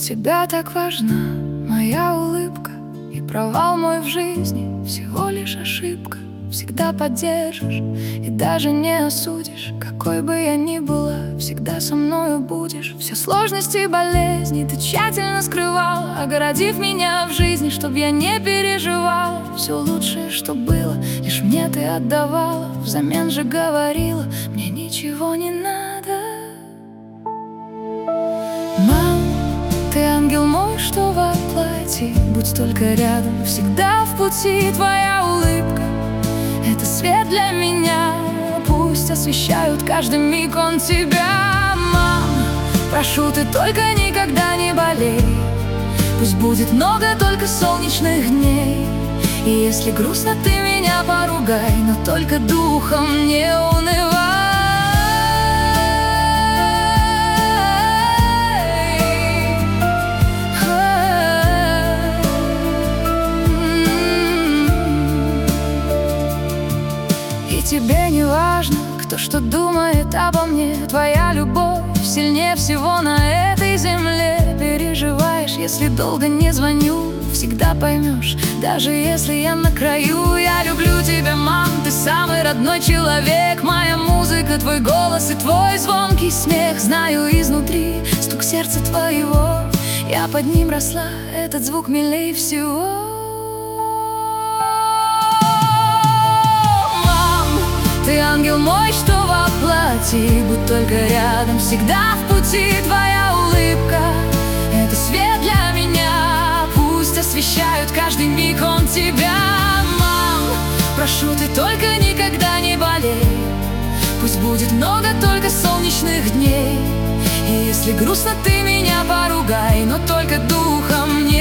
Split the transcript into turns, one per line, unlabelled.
тебя так важна моя улыбка, и провал мой в жизни всего лишь ошибка. Всегда поддержишь и даже не осудишь. Какой бы я ни была, всегда со мною будешь. Все сложности и болезни ты тщательно скрывала, огородив меня в жизни, чтоб я не переживала. Все лучшее, что было, лишь мне ты отдавала. Взамен же говорила, мне ничего не надо. Мам, ты ангел мой, что во плоти, будь только рядом, всегда в пути. Твоя улыбка — это свет для меня, пусть освещают каждый миг он тебя. Мам, прошу, ты только никогда не болей, пусть будет много только солнечных дней. И если грустно, ты меня поругай, но только духом не унывай. Тебе не важно, кто что думает обо мне. Твоя любовь сильнее всего на этой земле. Переживаешь, если долго не звоню, всегда поймешь, даже если я на краю. Я люблю тебя, мам, ты самый родной человек. Моя музыка, твой голос и твой звонкий смех. Знаю изнутри стук сердца твоего, я под ним росла, этот звук милей всего. Ты ангел мой, что во плоти, будь только рядом, всегда в пути. Твоя улыбка — это свет для меня, пусть освещают каждый миг он тебя. Мам, прошу, ты только никогда не болей, пусть будет много только солнечных дней. И если грустно, ты меня поругай, но только духом не